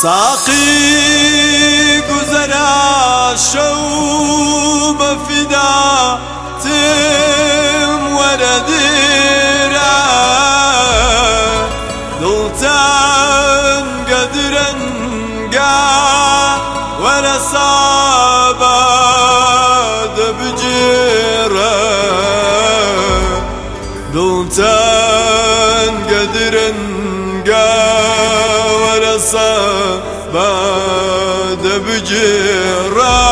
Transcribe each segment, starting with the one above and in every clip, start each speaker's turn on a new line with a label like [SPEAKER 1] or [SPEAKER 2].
[SPEAKER 1] ساقي گذرا شو بفدا تم ورديرا دلتان قدرنقا ولا صابا دبجيرا دلتان قدرنقا ولا صابا دبجيرا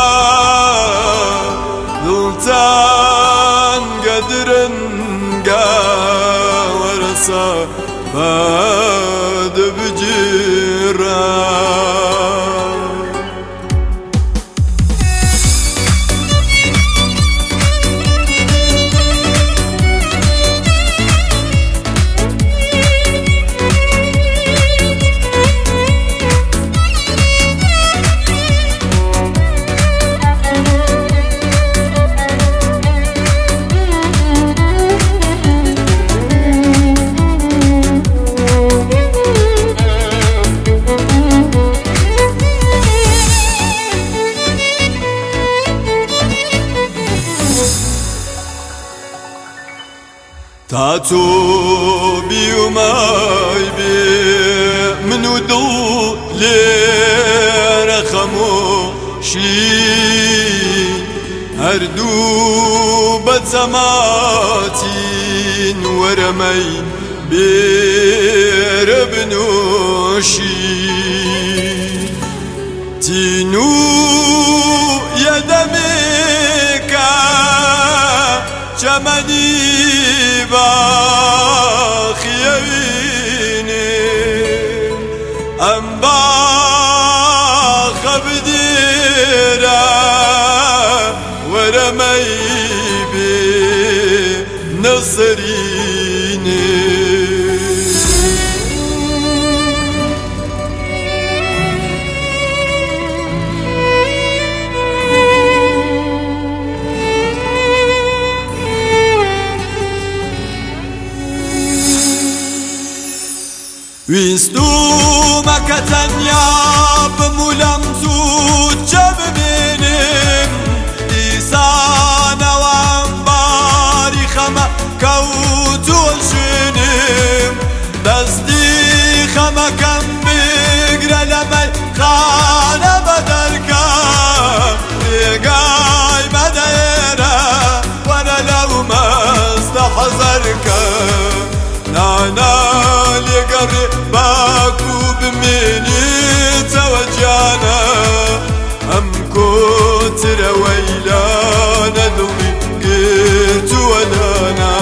[SPEAKER 1] دلتان قدرنقا ولا صابا دبجيرا تاتو بيوماي بي منو دو لير خموشي هردو بتسماتي ورمي بير بنوشي تينو يدميكا چمني باخيويني ام باخ بديرا ورمي بنصريني ويستومك تنيا بمولمزو جبنينم لسانا وانباري خما كوتو شنم دستي خما كم بقرا لمي خانا بدلكا لقاي مديرا وانا لو ما استحضركا نانا لقري باكو بميني توجانا أم كتر ويلانا دومي قيت ودانا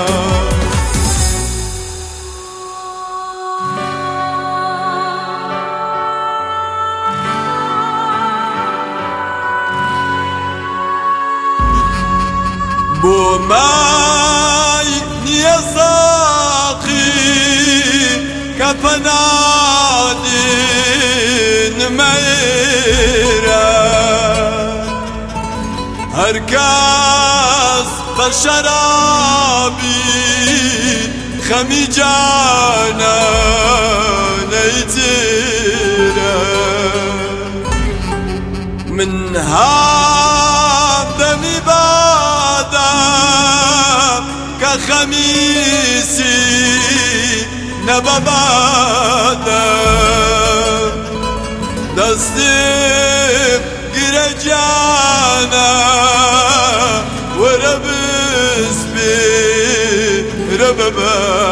[SPEAKER 1] بوماي نيزاقي كفنادين ميرا هركاز بشرابي خمي جانا نيتيرا من هذا مبادا كخميسي نبابادا دستيب گرجانا وربس بي ربابادا